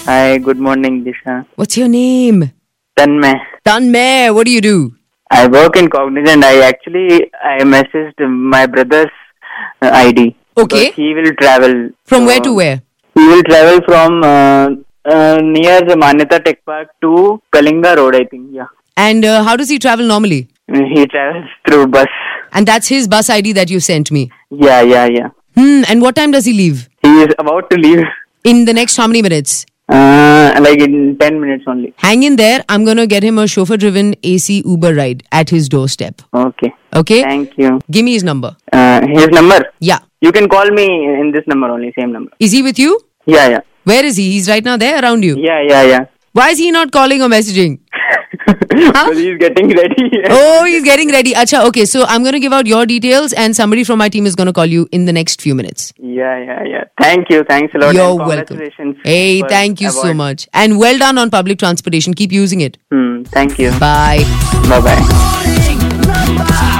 Hi, good morning, Disha. What's your name? Tanmay. Tanmay, what do you do? I work in Cognizant. I messaged my brother's ID. Okay. Because he will travel. From where to where? He will travel from near the Manyata Tech Park to Kalinga Road, I think. Yeah. And how does he travel normally? He travels through bus. And that's his bus ID that you sent me. Yeah. And what time does he leave? He is about to leave. In the next how many minutes? Like in 10 minutes only. Hang in there. I'm going to get him a chauffeur-driven AC Uber ride at his doorstep. Okay. Okay? Thank you. Give me his number. His number? Yeah. You can call me in this number only, same number. Is he with you? Yeah. Where is he? He's right now there around you? Yeah. Why is he not calling or messaging? Because he's getting ready. Oh, he's getting ready. Acha, okay. So I'm going to give out your details and somebody from my team is going to call you in the next few minutes. Yeah. Thank you. Thanks a lot. You're and welcome. Congratulations. Hey, thank you so much. And well done on public transportation. Keep using it. Thank you. Bye. Bye-bye.